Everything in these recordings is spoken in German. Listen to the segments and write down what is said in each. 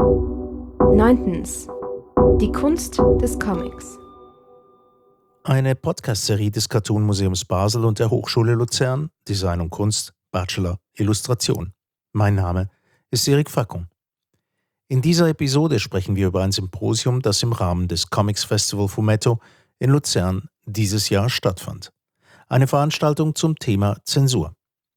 9. Die Kunst des Comics. Eine Podcast-Serie des Cartoon-Museums Basel und der Hochschule Luzern, Design und Kunst, Bachelor, Illustration. Mein Name ist Erik Fackung. In dieser Episode sprechen wir über ein Symposium, das im Rahmen des Comics Festival Fumetto in Luzern dieses Jahr stattfand. Eine Veranstaltung zum Thema Zensur.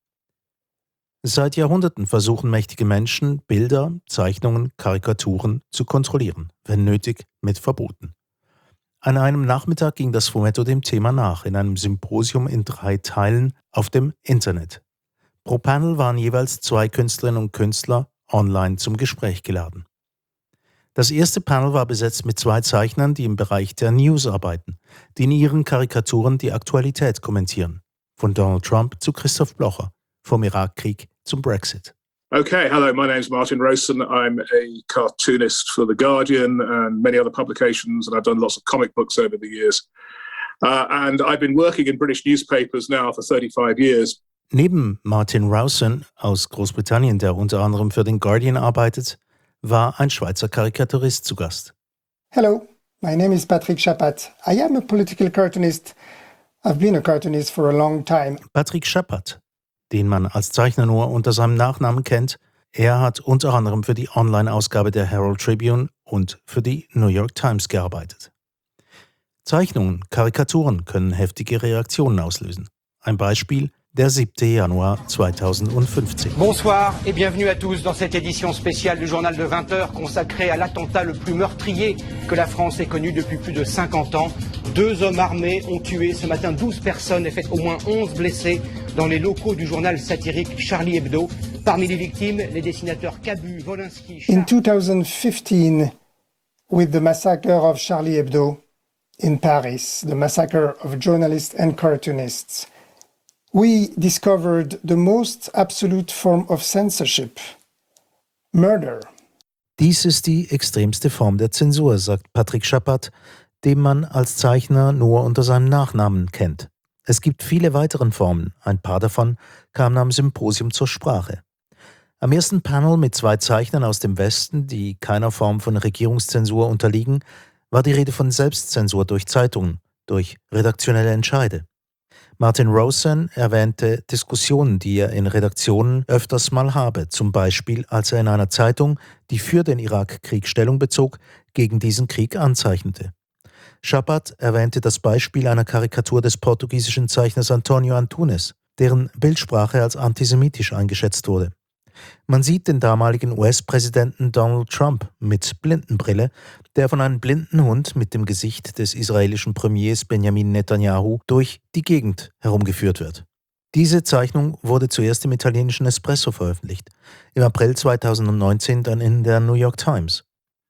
Seit Jahrhunderten versuchen mächtige Menschen, Bilder, Zeichnungen, Karikaturen zu kontrollieren, wenn nötig mit Verboten. An einem Nachmittag ging das Fumetto dem Thema nach, in einem Symposium in 3 Teilen auf dem Internet. Pro Panel waren jeweils 2 Künstlerinnen und Künstler online zum Gespräch geladen. Das erste Panel war besetzt mit 2 Zeichnern, die im Bereich der News arbeiten, die in ihren Karikaturen die Aktualität kommentieren. Von Donald Trump zu Christoph Blocher, vom Irakkrieg zum Brexit. Okay, hello, my name's Martin Rowson. I'm a cartoonist for The Guardian and many other publications, and I've done lots of comic books over the years. And I've been working in British newspapers now for 35 years. Neben Martin Rowson aus Großbritannien, der unter anderem für den Guardian arbeitet, war ein Schweizer Karikaturist zu Gast. Hello, my name is Patrick Chapat. I am a political cartoonist. I've been a cartoonist for a long time. Patrick Chapat, den man als Zeichner nur unter seinem Nachnamen kennt, er hat unter anderem für die Online-Ausgabe der Herald Tribune und für die New York Times gearbeitet. Zeichnungen, Karikaturen können heftige Reaktionen auslösen. Ein Beispiel: der 7. Januar 2015. Bonsoir et bienvenue à tous dans cette édition spéciale du journal de 20 heures consacrée à l'attentat le plus meurtrier que la France ait connu depuis plus de 50 ans. 2 hommes armés ont tué ce matin 12 personnes et fait au moins 11 blessés dans les locaux du journal satirique Charlie Hebdo. Parmi les victimes, les dessinateurs Cabu, Wolinski... In 2015, with the massacre of Charlie Hebdo in Paris, the massacre of journalists and cartoonists, we discovered the most absolute form of censorship: murder. Dies ist die extremste Form der Zensur, sagt Patrick Chapat, den man als Zeichner nur unter seinem Nachnamen kennt. Es gibt viele weitere Formen, ein paar davon kamen am Symposium zur Sprache. Am ersten Panel mit 2 Zeichnern aus dem Westen, die keiner Form von Regierungszensur unterliegen, war die Rede von Selbstzensur durch Zeitungen, durch redaktionelle Entscheide. Martin Rowson erwähnte Diskussionen, die er in Redaktionen öfters mal habe, zum Beispiel als er in einer Zeitung, die für den Irakkrieg Stellung bezog, gegen diesen Krieg anzeichnete. Chapat erwähnte das Beispiel einer Karikatur des portugiesischen Zeichners Antonio Antunes, deren Bildsprache als antisemitisch eingeschätzt wurde. Man sieht den damaligen US-Präsidenten Donald Trump mit Blindenbrille, der von einem blinden Hund mit dem Gesicht des israelischen Premiers Benjamin Netanyahu durch die Gegend herumgeführt wird. Diese Zeichnung wurde zuerst im italienischen Espresso veröffentlicht, im April 2019 dann in der New York Times.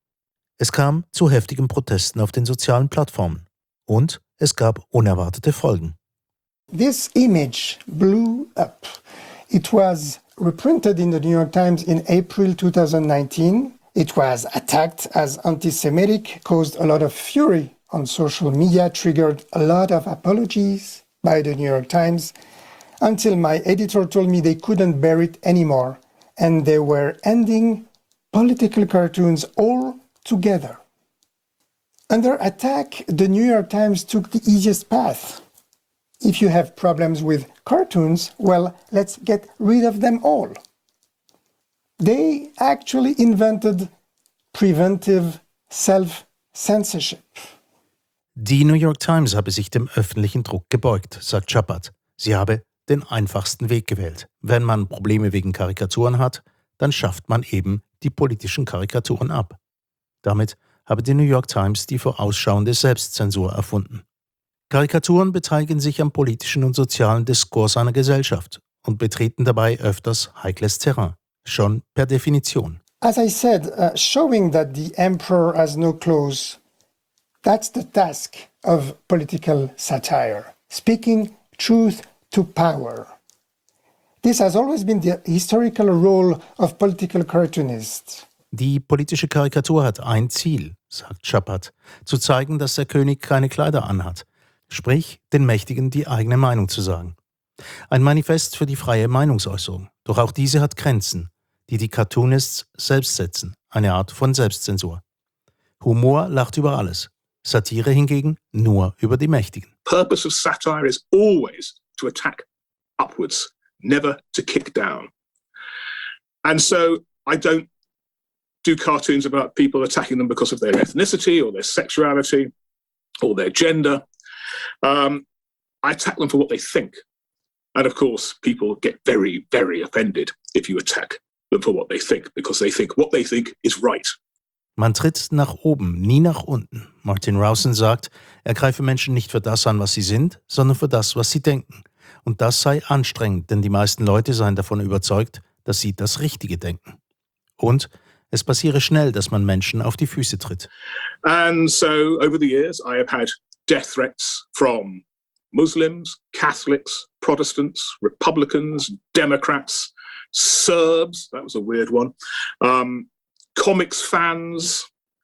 Es kam zu heftigen Protesten auf den sozialen Plattformen und es gab unerwartete Folgen. This image blew up. It was reprinted in the New York Times in April 2019. It was attacked as anti-Semitic, caused a lot of fury on social media, triggered a lot of apologies by the New York Times, until my editor told me they couldn't bear it anymore, and they were ending political cartoons altogether. Under attack, the New York Times took the easiest path. If you have problems with cartoons, well, let's get rid of them all. They actually invented preventive self-censorship. Die New York Times habe sich dem öffentlichen Druck gebeugt, sagt Chapat. Sie habe den einfachsten Weg gewählt. Wenn man Probleme wegen Karikaturen hat, dann schafft man eben die politischen Karikaturen ab. Damit habe die New York Times die vorausschauende Selbstzensur erfunden. Karikaturen beteiligen sich am politischen und sozialen Diskurs einer Gesellschaft und betreten dabei öfters heikles Terrain, schon per Definition. As I said, showing that the emperor has no clothes, that's the task of political satire. Speaking truth to power. This has always been the historical role of political cartoonists. Die politische Karikatur hat ein Ziel, sagt Chapat, zu zeigen, dass der König keine Kleider anhat. Sprich, den Mächtigen die eigene Meinung zu sagen. Ein Manifest für die freie Meinungsäußerung. Doch auch diese hat Grenzen, die die Cartoonists selbst setzen. eine Art von Selbstzensur. Humor lacht über alles, Satire hingegen nur über die Mächtigen. Purpose of satire is always to attack upwards, never to kick down. And so I don't do cartoons about people attacking them because of their ethnicity or their sexuality or their gender. I attack them for what they think. And of course, people get very, very offended if you attack them for what they think, because they think what they think is right. Man tritt nach oben, nie nach unten. Martin Rowson sagt, er greife Menschen nicht für das an, was sie sind, sondern für das, was sie denken. Und das sei anstrengend, denn die meisten Leute seien davon überzeugt, dass sie das Richtige denken. Und es passiere schnell, dass man Menschen auf die Füße tritt. And so over the years, I have had death threats from Muslims, Catholics, Protestants, Republicans, Democrats, Serbs, that was a weird one, Comics fans,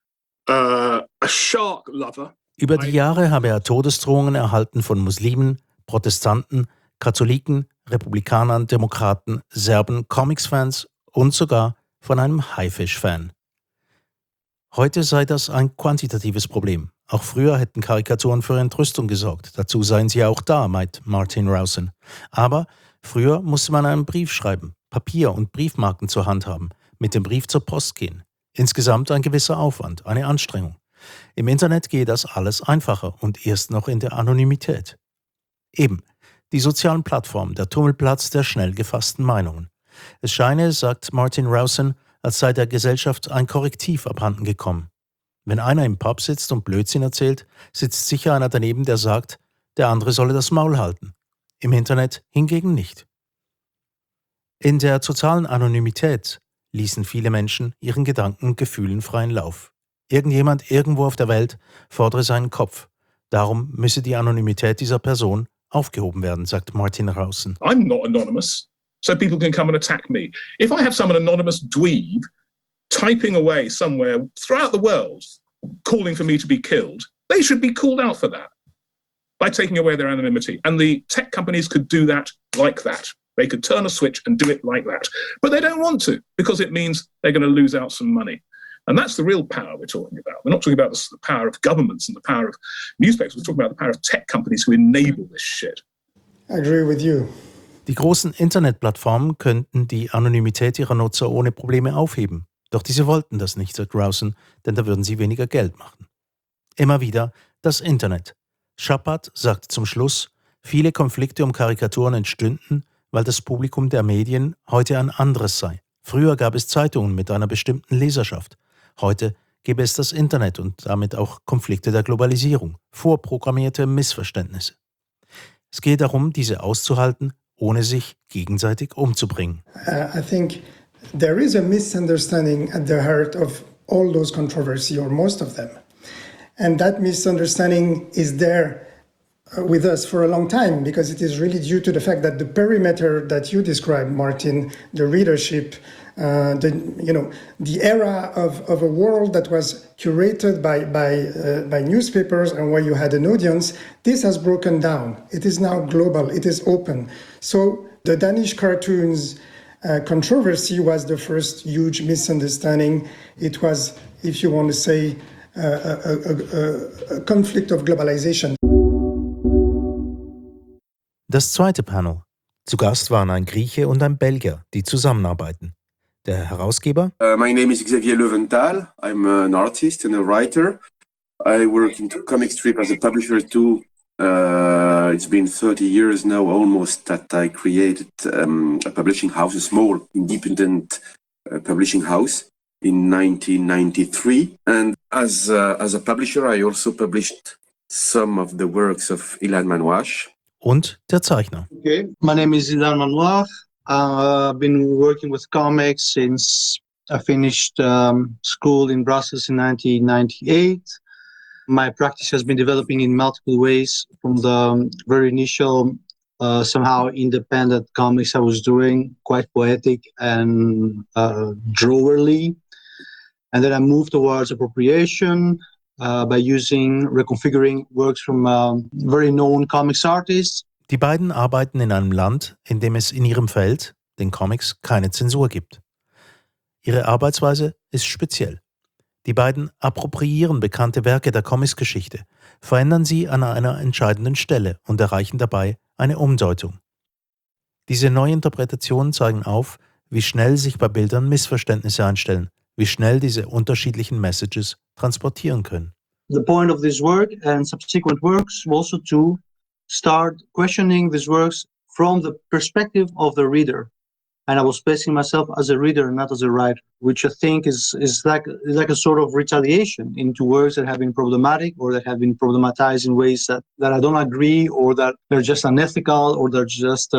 a shark lover. Über die Jahre habe er Todesdrohungen erhalten von Muslimen, Protestanten, Katholiken, Republikanern, Demokraten, Serben, Comics-Fans und sogar von einem Haifisch-Fan. Heute sei das ein quantitatives Problem. Auch früher hätten Karikaturen für Entrüstung gesorgt. Dazu seien sie auch da, meint Martin Rowson. Aber früher musste man einen Brief schreiben, Papier und Briefmarken zur Hand haben, mit dem Brief zur Post gehen. Insgesamt ein gewisser Aufwand, eine Anstrengung. Im Internet gehe das alles einfacher und erst noch in der Anonymität. Eben, die sozialen Plattformen, der Tummelplatz der schnell gefassten Meinungen. Es scheine, sagt Martin Rowson, als sei der Gesellschaft ein Korrektiv abhanden gekommen. Wenn einer im Pub sitzt und Blödsinn erzählt, sitzt sicher einer daneben, der sagt, der andere solle das Maul halten. Im Internet hingegen nicht. In der totalen Anonymität ließen viele Menschen ihren Gedanken und Gefühlen freien Lauf. Irgendjemand irgendwo auf der Welt fordere seinen Kopf. Darum müsse die Anonymität dieser Person aufgehoben werden, sagt Martin Rowson. I'm not anonymous, so people can come and attack me. If I have some anonymous dweeb typing away somewhere throughout the world, calling for me to be killed, they should be called out for that by taking away their anonymity. And the tech companies could do that like that. They could turn a switch and do it like that. But they don't want to, because it means they're going to lose out some money. And that's the real power we're talking about. We're not talking about the power of governments and the power of newspapers. We're talking about the power of tech companies who enable this shit. I agree with you. Die großen Internetplattformen könnten die Anonymität ihrer Nutzer ohne Probleme aufheben. Doch diese wollten das nicht, sagt Rowson, denn da würden sie weniger Geld machen. Immer wieder das Internet. Shapard sagt zum Schluss, viele Konflikte um Karikaturen entstünden, weil das Publikum der Medien heute ein anderes sei. Früher gab es Zeitungen mit einer bestimmten Leserschaft. Heute gäbe es das Internet und damit auch Konflikte der Globalisierung, vorprogrammierte Missverständnisse. Es geht darum, diese auszuhalten, ohne sich gegenseitig umzubringen. I think there is a misunderstanding at the heart of all those controversy, or most of them. And that misunderstanding is there with us for a long time, because it is really due to the fact that the perimeter that you described, Martin, the readership, the era of a world that was curated by newspapers and where you had an audience, this has broken down. It is now global. It is open. So the Danish cartoons controversy was the first huge misunderstanding. It was, if you want to say, a conflict of globalization. Das zweite Panel. Zu Gast waren ein Grieche und ein Belgier, die zusammenarbeiten. Der Herausgeber? My name is Xavier Löwenthal. I'm an artist and a writer. I work in comic strip as a publisher too. It's been 30 years now almost that I created a publishing house, a small independent publishing house in 1993. And as a publisher, I also published some of the works of Ilan Manouche. Und der Zeichner. Okay, my name is Ilan Manouche. I've been working with comics since I finished school in Brussels in 1998. My practice has been developing in multiple ways, from the very initial, somehow independent comics I was doing, quite poetic and drawerly. And then I moved towards appropriation by reconfiguring works from very known comics artists. Die beiden arbeiten in einem Land, in dem es in ihrem Feld, den Comics, keine Zensur gibt. Ihre Arbeitsweise ist speziell. Die beiden appropriieren bekannte Werke der Comics-Geschichte, verändern sie an einer entscheidenden Stelle und erreichen dabei eine Umdeutung. Diese Neuinterpretationen zeigen auf, wie schnell sich bei Bildern Missverständnisse einstellen, wie schnell diese unterschiedlichen Messages transportieren können. The point of this work and subsequent works was also to start questioning these works from the perspective of the reader. And I was placing myself as a reader, not as a writer, which I think is like a sort of retaliation into works that have been problematic or that have been problematized in ways that I don't agree, or that they're just unethical, or they're just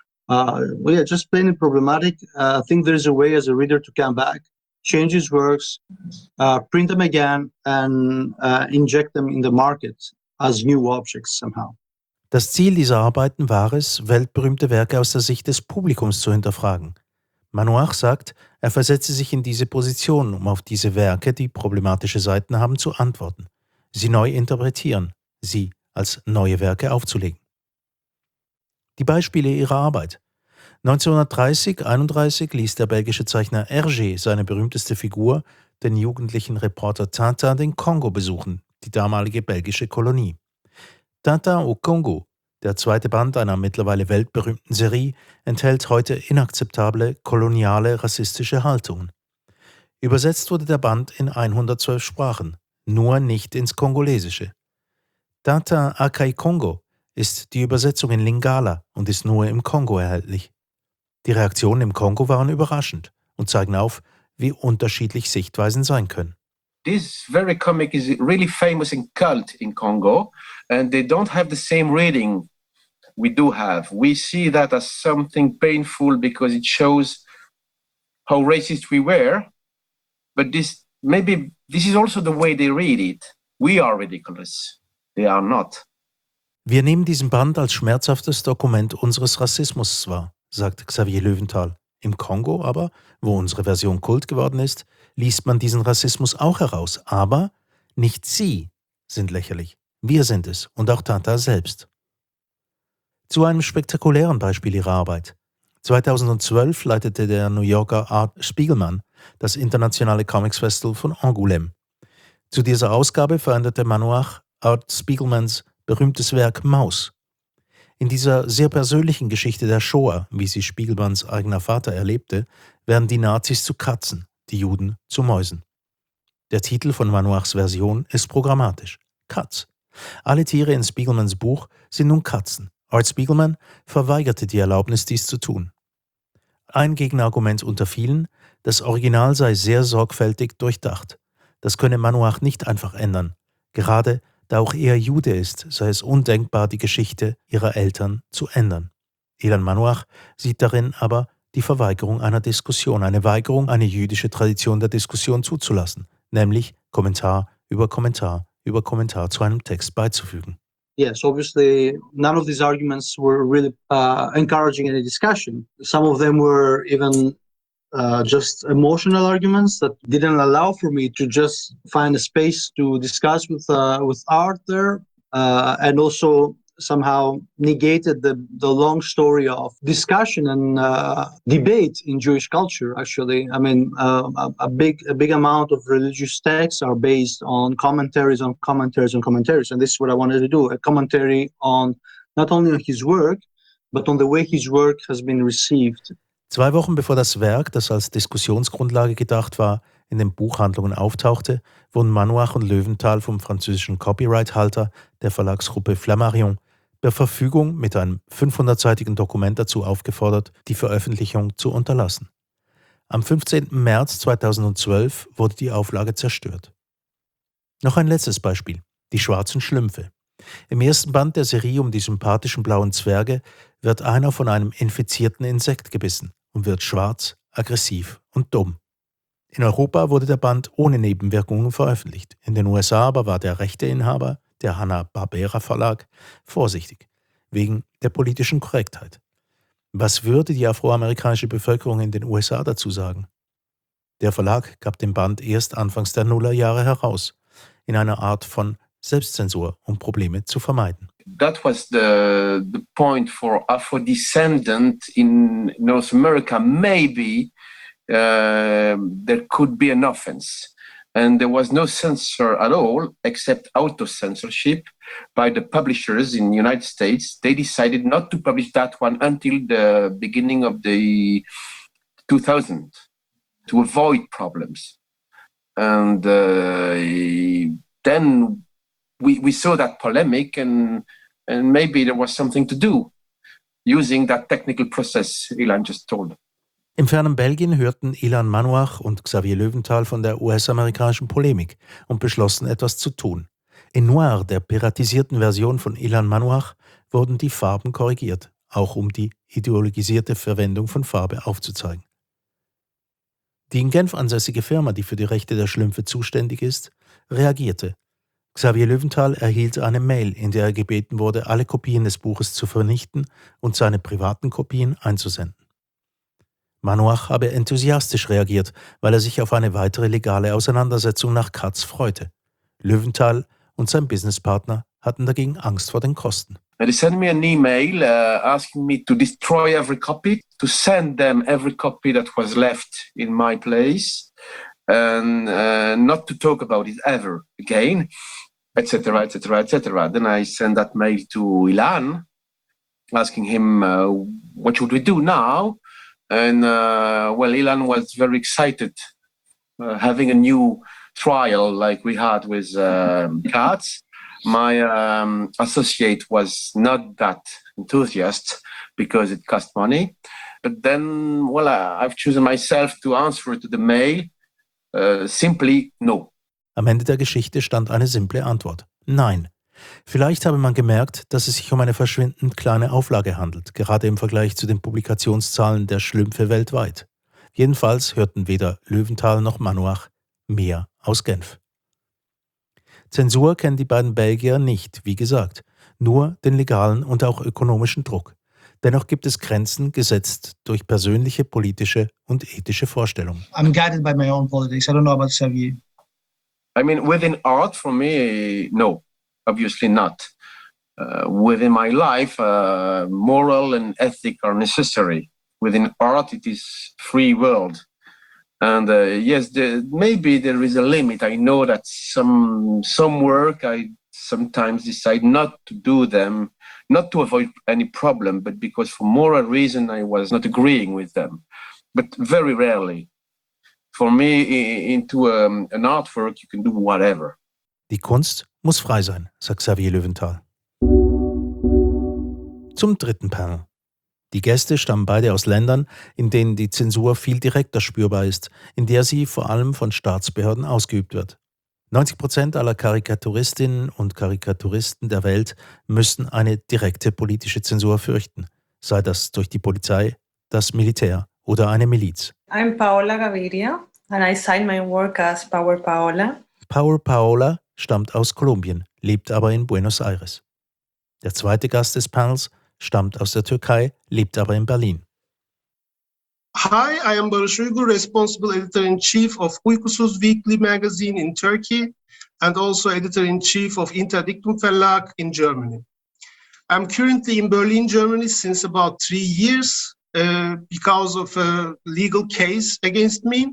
just plain problematic. I think there's a way as a reader to come back, change his works, print them again, and inject them in the market as new objects somehow. Das Ziel dieser Arbeiten war es, weltberühmte Werke aus der Sicht des Publikums zu hinterfragen. Manoir sagt, er versetze sich in diese Position, um auf diese Werke, die problematische Seiten haben, zu antworten, sie neu interpretieren, sie als neue Werke aufzulegen. Die Beispiele ihrer Arbeit. 1930-31 ließ der belgische Zeichner Hergé seine berühmteste Figur, den jugendlichen Reporter Tintin, den Kongo besuchen, die damalige belgische Kolonie. Tintin au Congo, der zweite Band einer mittlerweile weltberühmten Serie, enthält heute inakzeptable, koloniale, rassistische Haltungen. Übersetzt wurde der Band in 112 Sprachen, nur nicht ins Kongolesische. Tintin Akai Congo ist die Übersetzung in Lingala und ist nur im Kongo erhältlich. Die Reaktionen im Kongo waren überraschend und zeigen auf, wie unterschiedlich Sichtweisen sein können. This very comic is really famous and cult in Congo, and they don't have the same reading we do have. We see that as something painful because it shows how racist we were, but this is also the way they read it. We are ridiculous. They are not. Wir nehmen diesen Band als schmerzhaftes Dokument unseres Rassismus wahr, sagt Xavier Löwenthal. Im Kongo aber, wo unsere Version Kult geworden ist, liest man diesen Rassismus auch heraus. Aber nicht Sie sind lächerlich. Wir sind es und auch Tintin selbst. Zu einem spektakulären Beispiel ihrer Arbeit. 2012 leitete der New Yorker Art Spiegelman das internationale Comics Festival von Angoulême. Zu dieser Ausgabe veränderte Manoir Art Spiegelmans berühmtes Werk Maus. In dieser sehr persönlichen Geschichte der Shoah, wie sie Spiegelmans eigener Vater erlebte, werden die Nazis zu Katzen, die Juden zu Mäusen. Der Titel von Manoirs Version ist programmatisch: Katz. Alle Tiere in Spiegelmans Buch sind nun Katzen. Art Spiegelman verweigerte die Erlaubnis, dies zu tun. Ein Gegenargument unter vielen: das Original sei sehr sorgfältig durchdacht. Das könne Manoir nicht einfach ändern. Gerade da auch er Jude ist, sei es undenkbar, die Geschichte ihrer Eltern zu ändern. Ilan Manoir sieht darin aber die Verweigerung einer Diskussion, eine Weigerung, eine jüdische Tradition der Diskussion zuzulassen, nämlich Kommentar über Kommentar über Kommentar zu einem Text beizufügen. Yes, obviously, none of these arguments were really encouraging any discussion. Some of them were even just emotional arguments that didn't allow for me to just find a space to discuss with art there, and also somehow negated the long story of discussion and debate in Jewish culture. Actually, I mean, a big amount of religious texts are based on commentaries on commentaries on commentaries, and this is what I wanted to do: a commentary on not only on his work, but on the way his work has been received. 2 Wochen bevor das Werk, das als Diskussionsgrundlage gedacht war, in den Buchhandlungen auftauchte, wurden Manoir und Löwenthal vom französischen Copyright-Halter der Verlagsgruppe Flammarion per Verfügung mit einem 500-seitigen Dokument dazu aufgefordert, die Veröffentlichung zu unterlassen. Am 15. März 2012 wurde die Auflage zerstört. Noch ein letztes Beispiel: die schwarzen Schlümpfe. Im ersten Band der Serie um die sympathischen blauen Zwerge wird einer von einem infizierten Insekt gebissen und wird schwarz, aggressiv und dumm. In Europa wurde der Band ohne Nebenwirkungen veröffentlicht. In den USA aber war der Rechteinhaber, der Hanna-Barbera Verlag, vorsichtig, wegen der politischen Korrektheit. Was würde die afroamerikanische Bevölkerung in den USA dazu sagen? Der Verlag gab den Band erst anfangs der Nullerjahre heraus, in einer Art von Selbstzensur, um Probleme zu vermeiden. That was the point for Afro-descendant in North America, maybe there could be an offense. And there was no censor at all, except auto-censorship by the publishers in the United States. They decided not to publish that one until the beginning of the 2000 to avoid problems. And then we saw that polemic, and maybe there was something to do using that technical process Ilan just told. Im fernen Belgien hörten Ilan Manuach und Xavier Löwenthal von der US-amerikanischen Polemik und beschlossen, etwas zu tun. In Noir, der piratisierten Version von Ilan Manuach, wurden die Farben korrigiert, auch um die ideologisierte Verwendung von Farbe aufzuzeigen. Die in Genf ansässige Firma, die für die Rechte der Schlümpfe zuständig ist, reagierte. Xavier Löwenthal erhielt eine Mail, in der er gebeten wurde, alle Kopien des Buches zu vernichten und seine privaten Kopien einzusenden. Manuach habe enthusiastisch reagiert, weil er sich auf eine weitere legale Auseinandersetzung nach Katz freute. Löwenthal und sein Businesspartner hatten dagegen Angst vor den Kosten. They sent me an email asking me to destroy every copy, to send them every copy that was left in my place, and not to talk about it ever again, etc., etc., etc. Then I sent that mail to Ilan, asking him what should we do now. And Ilan was very excited, having a new trial like we had with Katz. My associate was not that enthusiastic because it cost money. But then, I've chosen myself to answer to the mail, simply no. Am Ende der Geschichte stand eine simple Antwort: Nein. Vielleicht habe man gemerkt, dass es sich um eine verschwindend kleine Auflage handelt, gerade im Vergleich zu den Publikationszahlen der Schlümpfe weltweit. Jedenfalls hörten weder Löwenthal noch Manuach mehr aus Genf. Zensur kennen die beiden Belgier nicht, wie gesagt, nur den legalen und auch ökonomischen Druck. Dennoch gibt es Grenzen, gesetzt durch persönliche, politische und ethische Vorstellungen. I'm guided by my own politics. I don't know about Xavier. I mean, within art, for me, no. Obviously not. Within my life, moral and ethic are necessary. Within art, it is free world. And yes, maybe there is a limit. I know that some work I sometimes decide not to do them, not to avoid any problem, but because for moral reason I was not agreeing with them. But very rarely. For me, into an artwork, you can do whatever. Die Kunst muss frei sein, sagt Xavier Löwenthal. Zum dritten Panel. Die Gäste stammen beide aus Ländern, in denen die Zensur viel direkter spürbar ist, in der sie vor allem von Staatsbehörden ausgeübt wird. 90% aller Karikaturistinnen und Karikaturisten der Welt müssen eine direkte politische Zensur fürchten, sei das durch die Polizei, das Militär oder eine Miliz. I'm Paola Gaviria and I sign my work as Power Paola. Power Paola stammt aus Kolumbien, lebt aber in Buenos Aires. Der zweite Gast des Panels stammt aus der Türkei, lebt aber in Berlin. Hi, I am Barış Uygur, responsible editor-in-chief of Uykusuz Weekly magazine in Turkey and also editor-in-chief of Interdiktum Verlag in Germany. I'm currently in Berlin, Germany since about 3 years because of a legal case against me.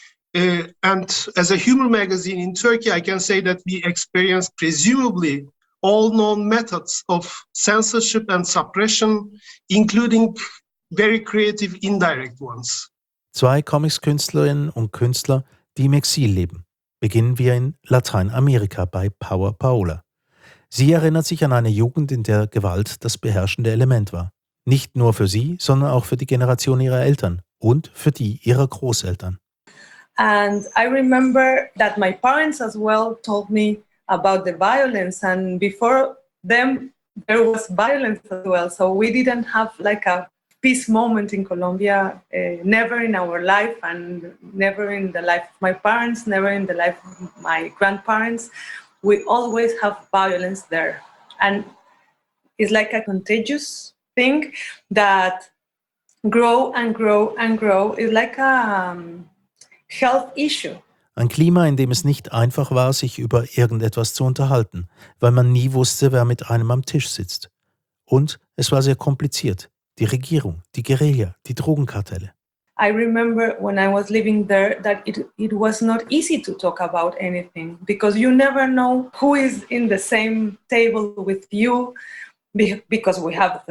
And as a humor magazine in Turkey, I can say that we experience presumably all known methods of censorship and suppression, including very creative indirect ones. Zwei Comics-Künstlerinnen und Künstler, die im Exil leben. Beginnen wir in Lateinamerika bei Power Paola. Sie erinnert sich an eine Jugend, in der Gewalt das beherrschende Element war. Nicht nur für sie, sondern auch für die Generation ihrer Eltern und für die ihrer Großeltern. And I remember that my parents as well told me about the violence, and before them there was violence as well. So we didn't have like a peace moment in Colombia, never in our life, and never in the life of my parents, never in the life of my grandparents. We always have violence there. And it's like a contagious thing that grow and grow and grow. It's like a health issue. Ein Klima, in dem es nicht einfach war, sich über irgendetwas zu unterhalten, weil man nie wusste, wer mit einem am Tisch sitzt. Und es war sehr kompliziert. Die Regierung, die Guerilla, die Drogenkartelle. I remember when I was living there that it was not easy to talk about anything because you never know who is in the same table with you because we have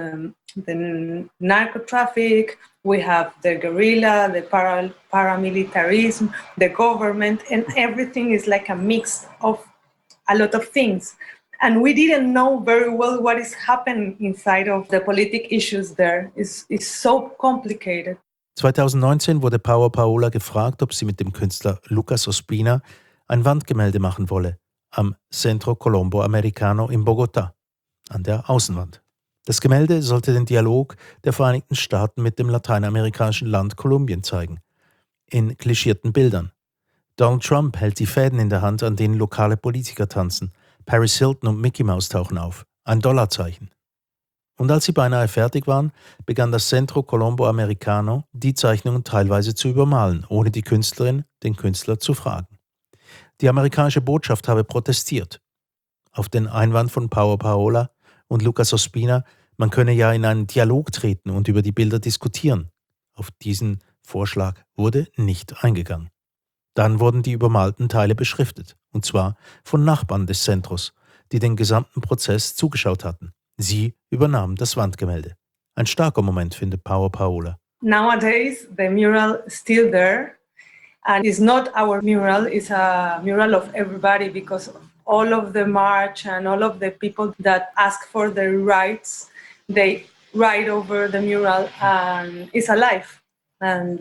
the narco traffic, we have the guerrilla, the paramilitarism, the government, and everything is like a mix of a lot of things. And we didn't know very well what is happening inside of the political issues there. It's so complicated. 2019 wurde Paola gefragt, ob sie mit dem Künstler Lucas Ospina ein Wandgemälde machen wolle, am Centro Colombo Americano in Bogotá, an der Außenwand. Das Gemälde sollte den Dialog der Vereinigten Staaten mit dem lateinamerikanischen Land Kolumbien zeigen, in klischierten Bildern. Donald Trump hält die Fäden in der Hand, an denen lokale Politiker tanzen. Paris Hilton und Mickey Mouse tauchen auf, ein Dollarzeichen. Und als sie beinahe fertig waren, begann das Centro Colombo Americano, die Zeichnungen teilweise zu übermalen, ohne die Künstlerin den Künstler zu fragen. Die amerikanische Botschaft habe protestiert. Auf den Einwand von Paola und Lucas Ospina, man könne ja in einen Dialog treten und über die Bilder diskutieren. Auf diesen Vorschlag wurde nicht eingegangen. Dann wurden die übermalten Teile beschriftet, und zwar von Nachbarn des Centros, die den gesamten Prozess zugeschaut hatten. Sie übernahmen das Wandgemälde. Ein starker Moment, findet Paola. Nowadays, the mural is still there, and it's not our mural, it's a mural of everybody because all of the march and all of the people that ask for their rights, they write over the mural and it's alive. And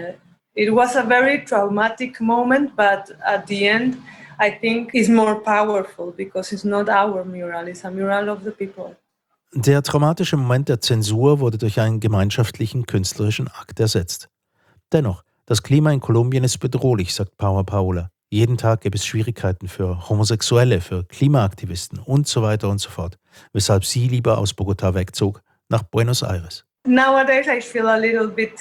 it was a very traumatic moment, but at the end, I think it's more powerful because it's not our mural, it's a mural of the people. Der traumatische Moment der Zensur wurde durch einen gemeinschaftlichen künstlerischen Akt ersetzt. Dennoch, das Klima in Kolumbien ist bedrohlich, sagt Paola. Jeden Tag gibt es Schwierigkeiten für Homosexuelle, für Klimaaktivisten und so weiter und so fort, weshalb sie lieber aus Bogotá wegzog nach Buenos Aires. Nowadays I feel a little bit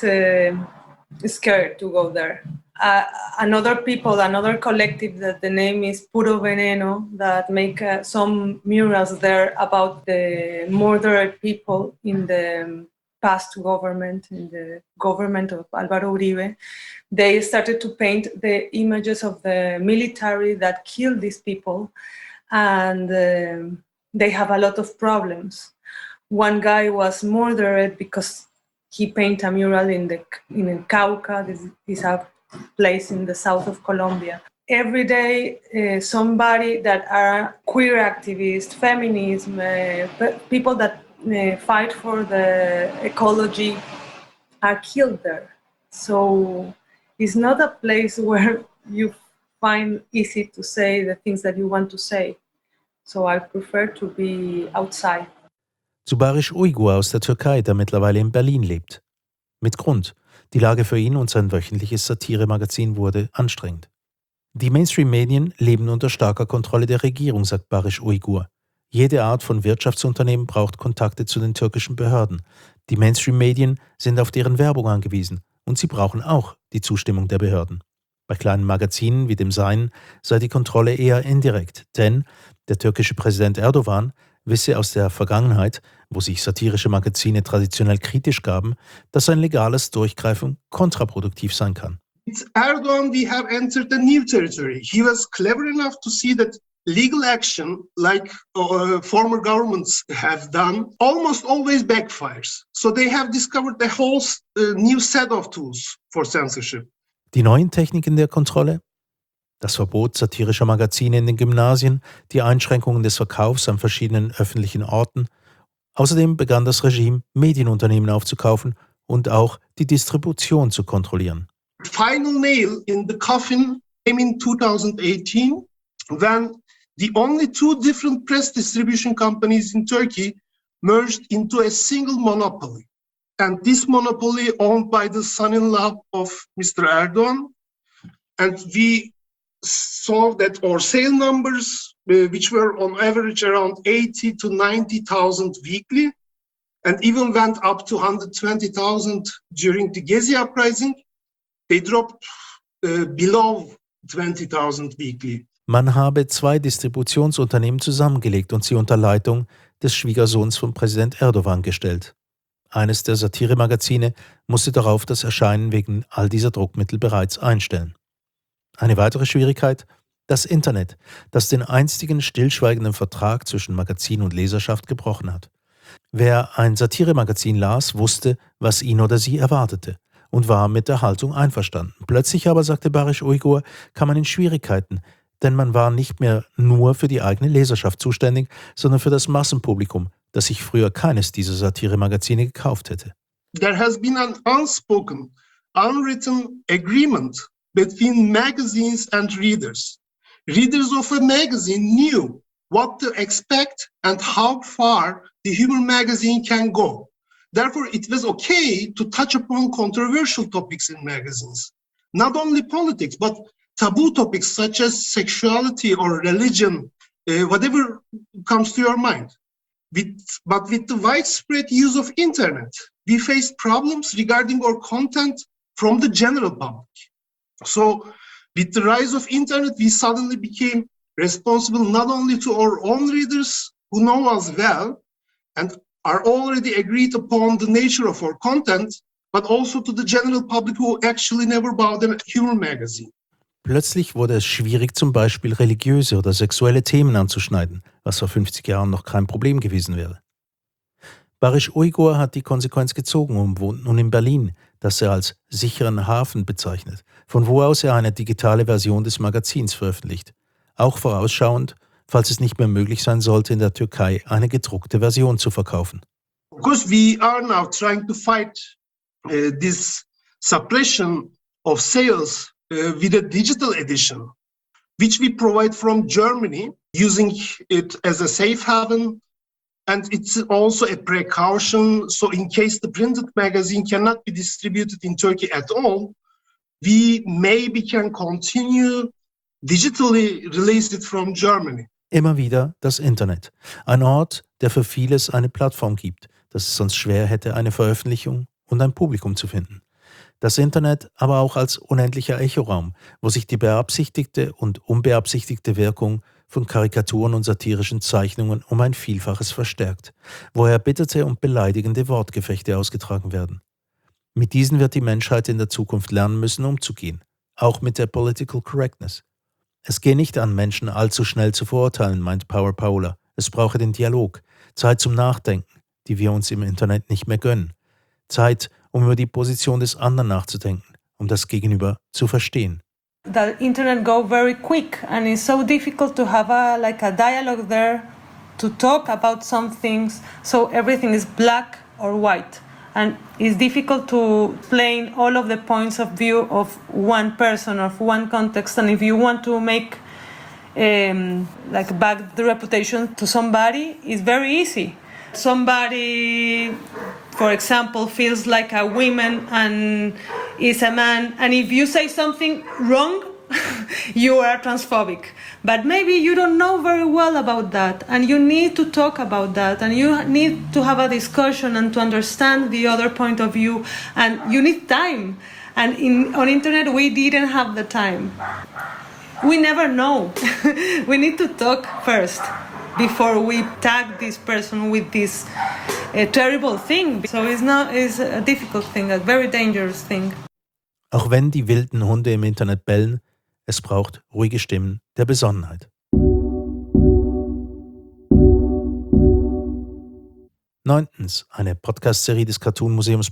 scared to go there. Another collective that the name is Puro Veneno that make some murals there about the murdered people in the past government, in the government of Álvaro Uribe. They started to paint the images of the military that killed these people, and they have a lot of problems. One guy was murdered because he painted a mural in Cauca. This is a place in the south of Colombia. Every day, somebody that are queer activists, feminism, people that fight for the ecology are killed there. So it's not a place where you find easy to say the things that you want to say. So I prefer to be outside. Zu Barış Uygur aus der Türkei, der mittlerweile in Berlin lebt. Mit Grund. Die Lage für ihn und sein wöchentliches Satiremagazin wurde anstrengend. Die Mainstream-Medien leben unter starker Kontrolle der Regierung, sagt Barış Uygur. Jede Art von Wirtschaftsunternehmen braucht Kontakte zu den türkischen Behörden. Die Mainstream-Medien sind auf deren Werbung angewiesen und sie brauchen auch die Zustimmung der Behörden. Bei kleinen Magazinen wie dem Seinen sei die Kontrolle eher indirekt, denn der türkische Präsident Erdogan wisse aus der Vergangenheit, wo sich satirische Magazine traditionell kritisch gaben, dass ein legales Durchgreifen kontraproduktiv sein kann. With Erdogan, we have entered a new territory. He was clever enough to see that legal action, like former governments have done, almost always backfires. So they have discovered a whole new set of tools for censorship. Die neuen Techniken der Kontrolle? Das Verbot satirischer Magazine in den Gymnasien, die Einschränkungen des Verkaufs an verschiedenen öffentlichen Orten. Außerdem begann das Regime, Medienunternehmen aufzukaufen und auch die Distribution zu kontrollieren. Final nail in the coffin came in 2018 when the only two different press distribution companies in Turkey merged into a single monopoly. And this monopoly owned by the son-in-law of Mr. Erdogan. And we saw that our sale numbers, which were on average around 80 to 90,000 weekly, and even went up to 120,000 during the Gezi uprising, they dropped below 20,000 weekly. Man habe zwei Distributionsunternehmen zusammengelegt und sie unter Leitung des Schwiegersohns von Präsident Erdogan gestellt. Eines der Satiremagazine musste darauf das Erscheinen wegen all dieser Druckmittel bereits einstellen. Eine weitere Schwierigkeit: das Internet, das den einstigen stillschweigenden Vertrag zwischen Magazin und Leserschaft gebrochen hat. Wer ein Satiremagazin las, wusste, was ihn oder sie erwartete und war mit der Haltung einverstanden. Plötzlich aber, sagte Barish Uygur, kam man in Schwierigkeiten, denn man war nicht mehr nur für die eigene Leserschaft zuständig, sondern für das Massenpublikum, das sich früher keines dieser Satiremagazine gekauft hätte. There has been an unspoken, unwritten agreement between magazines and readers. Readers of a magazine knew what to expect and how far the humor magazine can go. Therefore, it was okay to touch upon controversial topics in magazines. Not only politics, but taboo topics such as sexuality or religion, whatever comes to your mind. But with the widespread use of internet, we faced problems regarding our content from the general public. So with the rise of internet, we suddenly became responsible not only to our own readers who know us well and are already agreed upon the nature of our content, but also to the general public who actually never bought a humor magazine. Plötzlich wurde es schwierig, zum Beispiel religiöse oder sexuelle Themen anzuschneiden, was vor 50 Jahren noch kein Problem gewesen wäre. Barish Uygur hat die Konsequenz gezogen und wohnt nun in Berlin, das er als sicheren Hafen bezeichnet, von wo aus er eine digitale Version des Magazins veröffentlicht. Auch vorausschauend, falls es nicht mehr möglich sein sollte, in der Türkei eine gedruckte Version zu verkaufen. Of course, we are now trying to fight this suppression of sales with a digital edition, which we provide from Germany, using it as a safe haven. And it's also a precaution. So in case the printed magazine cannot be distributed in Turkey at all, we maybe can continue digitally release it from Germany. Immer wieder das Internet. Ein Ort, der für vieles eine Plattform gibt, dass es sonst schwer hätte, eine Veröffentlichung und ein Publikum zu finden. Das Internet aber auch als unendlicher Echoraum, wo sich die beabsichtigte und unbeabsichtigte Wirkung von Karikaturen und satirischen Zeichnungen um ein Vielfaches verstärkt, wo erbitterte und beleidigende Wortgefechte ausgetragen werden. Mit diesen wird die Menschheit in der Zukunft lernen müssen, umzugehen, auch mit der Political Correctness. Es gehe nicht an, Menschen allzu schnell zu verurteilen, meint Power Paula. Es brauche den Dialog, Zeit zum Nachdenken, die wir uns im Internet nicht mehr gönnen. Zeit, um über die Position des anderen nachzudenken, um das Gegenüber zu verstehen. The internet go very quick and it's so difficult to have a dialogue there, to talk about some things, so everything is black or white. And it's difficult to explain all of the points of view of one person, of one context. And if you want to make back the reputation to somebody, it's very easy. Somebody, for example, feels like a woman and is a man, and if you say something wrong, you are transphobic. But maybe you don't know very well about that, and you need to talk about that, and you need to have a discussion and to understand the other point of view, and you need time. And on internet, we didn't have the time. We never know. We need to talk first before we tag this person with this terrible thing. So it's a difficult thing, a very dangerous thing. Auch wenn die wilden Hunde im Internet bellen, es braucht ruhige Stimmen der Besonnenheit. 9. Eine Podcast-Serie des Cartoon Museums